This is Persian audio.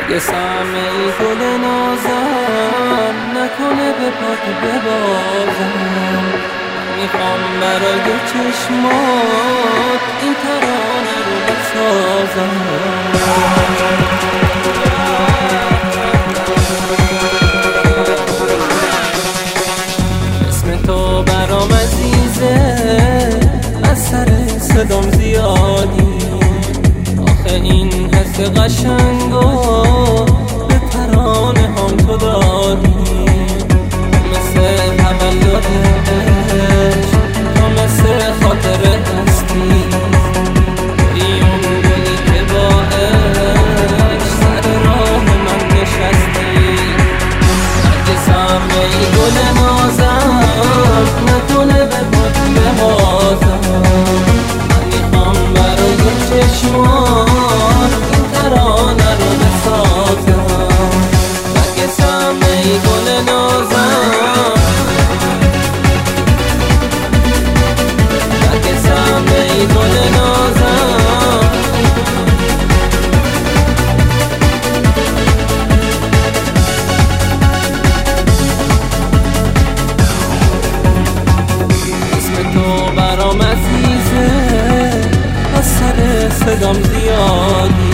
یه سمه ای گل نازم نکنه به پاک ببازم. میخوام برای چشمات این ترانه رو بسازم. اسم تو برام عزیزه، از سر صدام زیادی. آخه این حس قشنگو به ترانه هم تو دادی. مثل تولدت، تو مثل خاطر هستی. توی اون گلی که با عشق سر راه من نشستی. نرگسم ای گل نازم نتونه به پاک ببازم. من میخوام برای چشمات این ترانه رو بسازم. نرگسم ای گل نازم، نرگسم ای گل نازم. اسم تو برام عزیزه، از سر صدام زیادی.